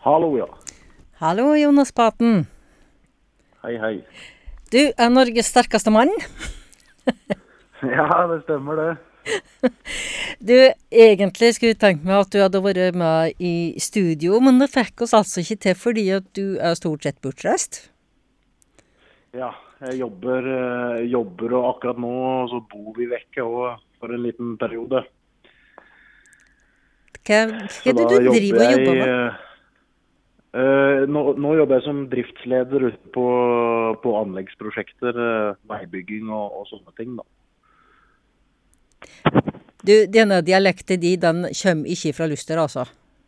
Hallo, ja. Hallo, Jonas Paten. Hei, hei. Du er Norges sterkeste mann. Ja, det stemmer det. Du, egentlig skulle jeg tenkt meg at du hadde vært med i studio, men det fikk oss altså ikke til fordi at du er stort sett bortreist. Ja, jeg jobber og akkurat nå så bor vi vekke også for en liten periode. Hva Så er det da du driver og jobber med? nå jobber jeg som driftsleder ute på anleggsprosjekter, veibygging og sånne ting da. Du, denne dialekten din, den kommer ikke fra Luster, altså.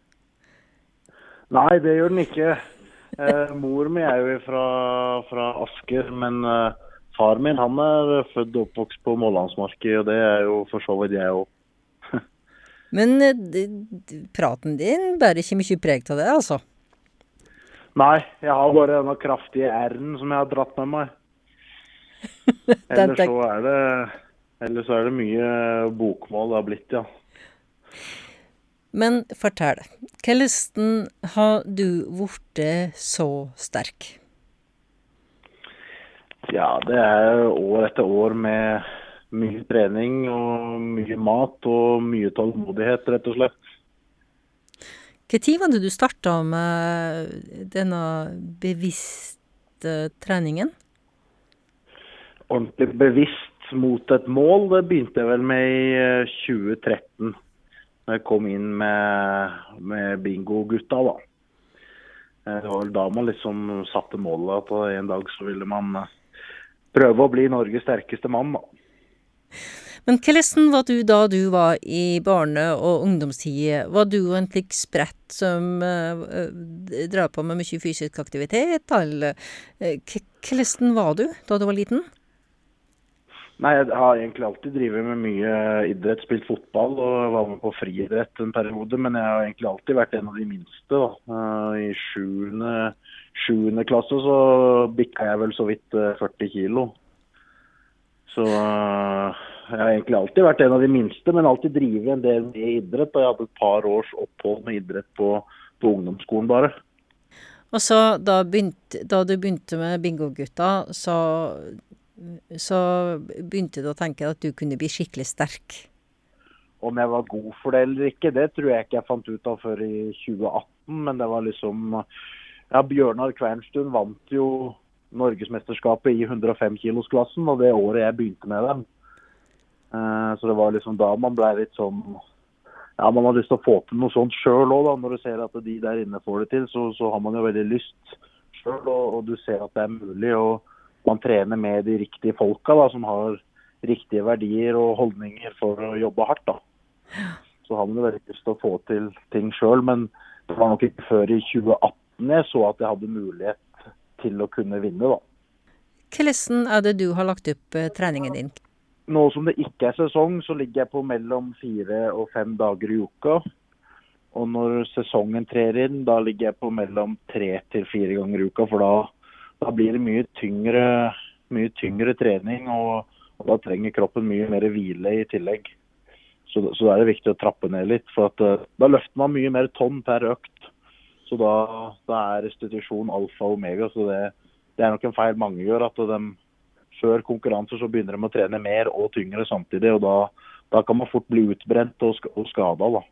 Nei, det gjør den ikke. Mor mi er jo fra Asker, men far min han er født og oppvokst på Målandsmarken, og det er jo for så vidt jeg også. Men praten din bærer ikke mye preg av det, altså. Nei, jeg har bare denne kraftige R-en som jeg har dratt med meg. Ellers så er det mye bokmål det har blitt, ja. Men fortell, hvordan har du blitt så sterk? Ja, det er år etter år med mye trening og mye mat og mye tålmodighet, rett og slett. Hva tid var det du startet med denne bevisste treningen? Ordentlig bevisst mot et mål, det begynte jeg vel med i 2013. Når jeg kom inn med bingo-gutta da. Det var vel da man liksom satte målet at en dag så ville man prøve å bli Norges sterkeste mann da. Men hvordan var du da du var i barne- og ungdomstid? Var du en slik sprett som drar på med mye fysisk aktivitet? Eller hvordan var du da du var liten? Nei, jeg har egentlig alltid drivet med mye idrett, spilt fotball og var med på friidrett en periode, men jeg har egentlig alltid vært en av de minste da. I sjuende klasse så bikket jeg vel så vidt 40 kilo. Så jeg har egentlig alltid vært en av de minste, men alltid drivet en del med idrett, og jeg hadde et par års opphold med idrett på ungdomsskolen bare. Og så da du begynte med bingo-gutta, så begynte du å tenke at du kunne bli skikkelig sterk. Om jeg var god for det eller ikke, det tror jeg ikke jeg fant ut av før i 2018, men det var liksom, ja, Bjørnar Kvernstuen vant jo Norgesmesterskapet i 105-kilosklassen, og det året jeg begynte med dem. Så det var liksom da man ble litt sånn, ja, man har lyst til å få til noe sånt selv også da, når du ser at de der inne får det til, så har man jo veldig lyst selv, og du ser at det er mulig, og man trener med de riktige folka da, som har riktige verdier og holdninger for å jobbe hardt da. Så har man jo veldig lyst til å få til ting selv, men det var nok ikke før i 2018 jeg så at jeg hadde mulighet til å kunne vinne da. Hvordan er det du har lagt opp treningen din? Nå som det ikke er sesong, så ligger jeg på mellom 4 og 5 dager i uka. Og når sesongen trer inn, da ligger jeg på mellom 3 til 4 ganger i uka, for da blir det mye tyngre trening, og da trenger kroppen mye mer hvile i tillegg. Så da er det viktig å trappe ned litt, for at da løfter man mye mer tonn per økt. Så da er restitusjon alfa og omega, så det er nok en feil mange gjør, at før konkurranser så begynner de å trene mer og tyngre samtidig, og da kan man fort bli utbrent og skadet da.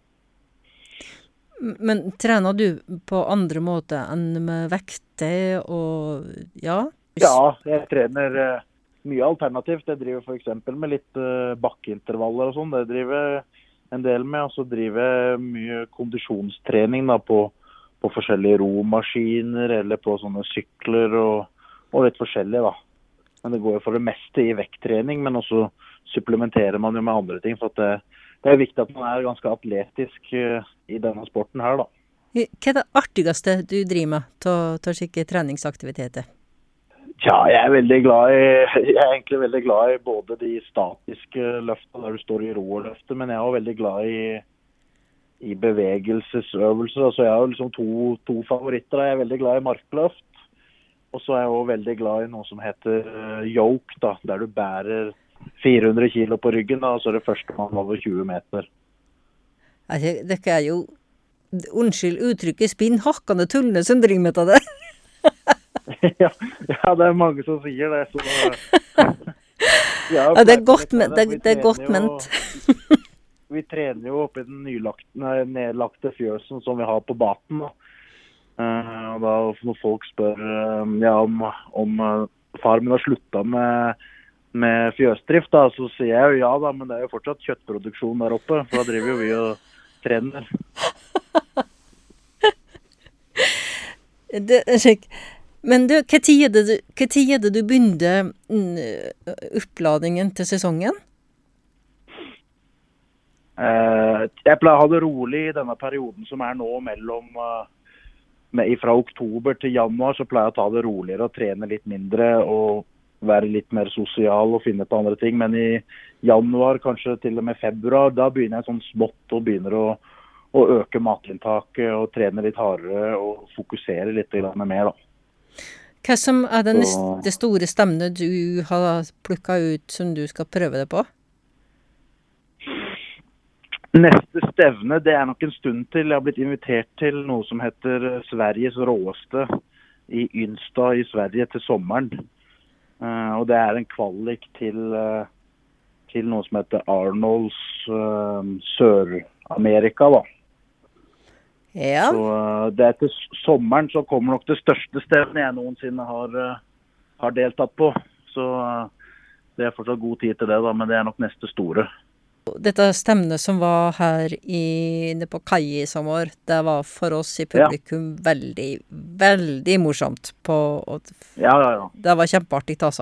Men trener du på andre måter enn med vekter og, ja? Ja, jeg trener mye alternativt. Jeg driver for eksempel med litt bakkeintervaller og sånn. Det driver jeg en del med, og så driver jeg mye kondisjonstrening da, på forskjellige romaskiner, eller på sånne sykler og litt forskjellige da. Men det går jo for det meste i vekttrening, men også supplementerer man jo med andre ting, for at det er viktig at man er ganske atletisk i denne sporten her da. Hva er det artigste du driver med til slike treningsaktiviteter? Ja, jeg er egentlig veldig glad i både de statiske løftene der du står i ro og løfter, men jeg er også veldig glad i bevegelsesøvelser. Altså jeg har liksom to favoritter. Jeg er veldig glad i markløft, og så er jeg også veldig glad i noe som heter yoke da, der du bærer 400 kilo på ryggen da, og så er det første man over 20 meter. Altså, dere er jo unnskyld uttrykket, spinn hakkande tullene som driver med det. Ja, ja, det mange som sier det. Så, ja, det er godt ment. Det er godt ment. Vi trener jo oppe i den nedlagte fjøsen som vi har på baten. Og da når folk spør om far min har sluttet med fjøsdrift, da, så sier jeg jo ja da, men det er jo fortsatt kjøttproduksjon der oppe, for da driver jo vi og trener. Det er slik. Men du, hva tid er det du begynte oppladningen til sesongen? Jeg pleier å ha det rolig i denne perioden som nå fra oktober til januar, så pleier jeg å ta det roligere og trene litt mindre og være litt mer sosial og finne på andre ting. Men i januar, kanskje til og med februar, da begynner jeg sånn smått og begynner å øke matinntaket og trene litt hardere og fokusere litt mer da. Hva som det store stevnet du har plukket ut som du skal prøve det på? Neste stevne, det nok en stund til. Jeg har blitt invitert til noe som heter Sveriges råeste i Ynstad i Sverige til sommeren. Og det en kvalik til noe som heter Arnolds Sør-Amerika da. Ja. Så det til sommeren så kommer nok det største stevnet jeg noensinne har deltatt på. Så det fortsatt god tid til det da, men det nok neste store. Dette stevnet som var her på Kai i sommer, det var for oss i publikum veldig, veldig morsomt. Ja. Det var kjempeartig, altså.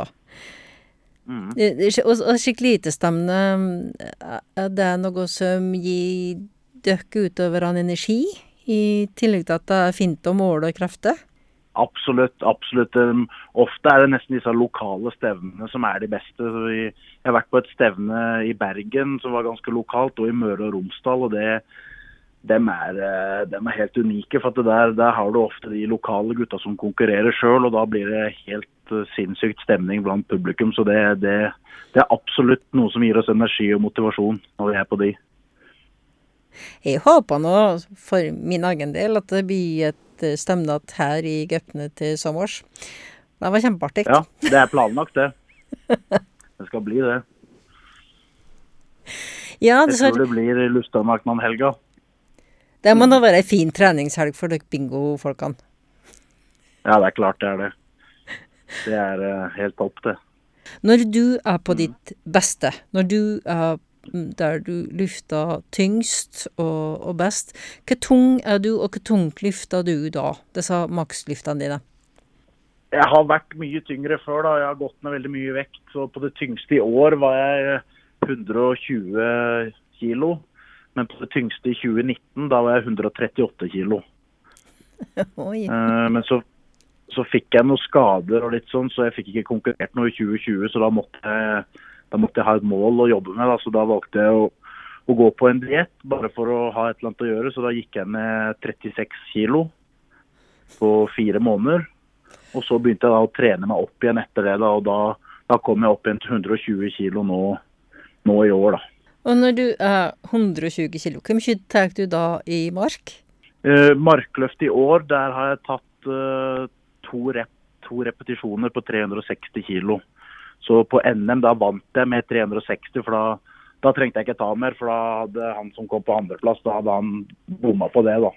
Og skikkelig lite stevne, det noe som gir døkke utover en energi, i tillegg til at det fint å måle krefter? Absolutt. Ofte det nesten disse lokale stevnene som de beste. Jeg har vært på et stevne i Bergen som var ganske lokalt, og i Møre og Romsdal, og dem helt unike, for at der har du ofte de lokale gutta som konkurrerer selv, og da blir det helt sinnssykt stemning blant publikum, så det absolutt noe som gir oss energi og motivasjon når vi på de. Jeg håper nå, for min egen del, at det blir et stemnat her i Gøpne til sommers. Det var kjempeartig. Ja, det planlagt det. Det skal bli det. Ja, jeg tror det blir Lustadmarkmann-helga. Det må da være en fin treningshelg for dere bingo-folkene. Ja, det klart det det. Det helt topp det. Når du på ditt beste, når du der du lyfter tyngst og best, hva tung du, og hva tungt lyfter du da, disse makslyftene dine? Jeg har vært mye tyngre før da, jeg har gått ned veldig mye vekt, så på det tyngste i år var jeg 120 kilo, men på det tyngste i 2019, da var jeg 138 kilo. Men så fikk jeg noen skader og litt sånn, så jeg fikk ikke konkurrert noe i 2020, så da måtte jeg ha et mål å jobbe med, da. Så da valgte jeg å gå på en diett, bare for å ha et eller annet å gjøre, så da gikk jeg ned 36 kilo på 4 måneder, og så begynte jeg da å trene meg opp igjen etter det, da, og da kom jeg opp igjen til 120 kilo nå i år, da. Og når du 120 kilo, hvor mye tar du da i mark? Markløft i år, der har jeg tatt 2 repetisjoner på 360 kilo. Så på NM da vant jeg med 360, for da trengte jeg ikke ta mer, for da hadde han som kom på andreplass, da hadde han bommet på det da.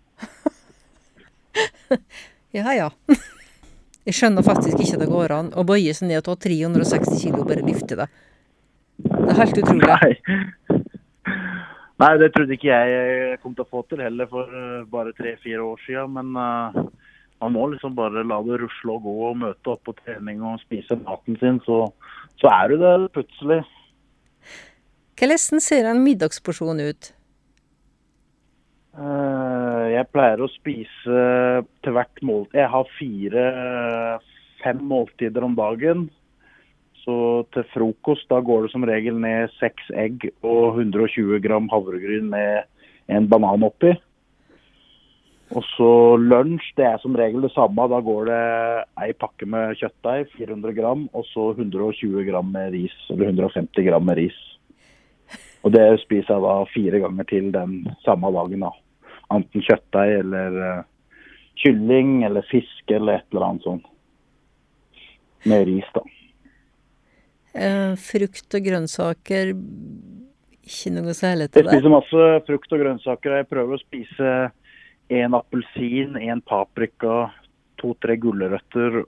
Ja. Jeg skjønner faktisk ikke det går an å bøye seg ned og ta 360 kilo og bare lyfte det. Det helt utrolig. Nei, det trodde ikke jeg kom til å få til heller for bare 3-4 år siden, men man må liksom bare la det rusle og gå og møte opp på trening og spise maten sin, så du det plutselig. Hvordan ser en middagsporsjon ut? Jeg pleier å spise til hvert måltid. Jeg har 5 måltider om dagen, så til frokost da går det som regel ned 6 egg og 120 gram havregryn med en banan oppi. Og så lunsj, det som regel det samme, da går det en pakke med kjøttdeig, 400 gram, og så 120 gram med ris, eller 150 gram med ris. Og det spiser jeg da 4 ganger til den samme dagen da. enten kjøttdeig eller kylling eller fisk eller et eller annet sånt. Med ris da. Frukt og grønnsaker, ikke noe særlig til Jeg det? spiser masse frukt og grønnsaker. Jeg prøver å spise en appelsin, en paprika, 2-3 gulrøtter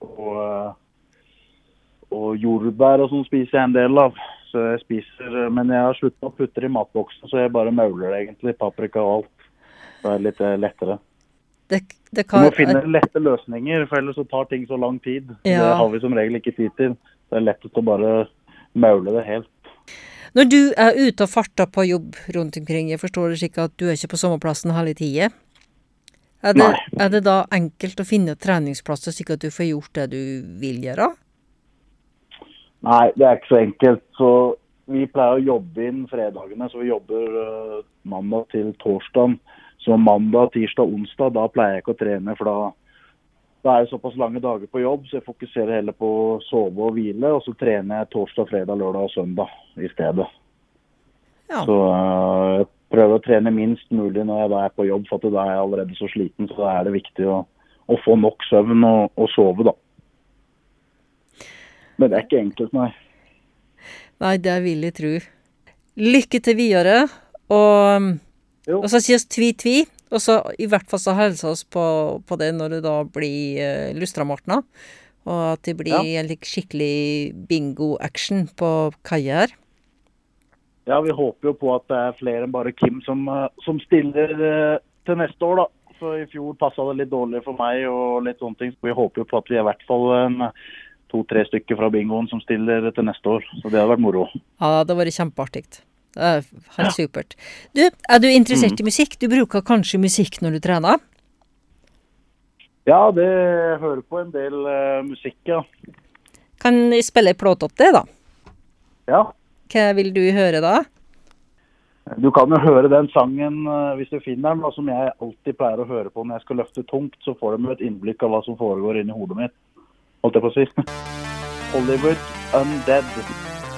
og jordbær og sånn spiser jeg en del av. Så jeg spiser, men jeg har sluttet å putte det i matboksen, så jeg bare mauler det egentlig, paprika og alt. Så er det litt lettere. Det Du kan, må finne lette løsninger, for ellers så tar ting så lang tid. Ja. Det har vi som regel ikke tid til. Det er lettest å bare maule det helt. når du er ute og farter på jobb rundt omkring, jeg forstår det ikke at du er ikke på sommerplassen hele tiden. Nei. Er det da enkelt å finne treningsplasser slik at du får gjort det du vil gjøre? Nei, det er ikke så enkelt. Så vi pleier å jobbe inn fredagene, så vi jobber mandag til torsdag. Så mandag, tirsdag, onsdag, da pleier jeg ikke å trene, for da er det såpass lange dager på jobb, så jeg fokuserer heller på å sove og hvile, og så trener jeg torsdag, fredag, lørdag og søndag i stedet. Ja. Så jeg prøver å trene minst mulig når jeg da er på jobb, for at da er jeg allerede så sliten, så da er det viktig å få nok søvn og sove da. Men det er ikke enkelt, nei. Nei, det vil jeg tro. Lykke til videre, og så sies tvi, og så i hvert fall så hilser oss på det når det da blir Lustramartna, og at det blir en skikkelig bingo-action på kaia her. Ja, vi håper jo på at det er flere enn bare Kim som stiller til neste år da. Så i fjor passet det litt dårlig for meg og litt sånne ting, så vi håper jo på at vi er i hvert fall 2-3 stykker fra bingoen som stiller til neste år, så det har vært moro. Ja, det var kjempeartigt. Det er helt supert. Du, er du interessert i musikk? Du bruker kanskje musikk når du trener? Ja, det hører på en del musikk, ja. Kan jeg spille en plåt opp det da? Ja, Hva vil du høre da? du kan jo høre den sangen hvis du finner den, da, som jeg alltid pleier å høre på når jeg skal løfte tungt, så får du med et innblikk av hva som foregår inni hodet mitt. Holdt jeg på å si. Hollywood Undead.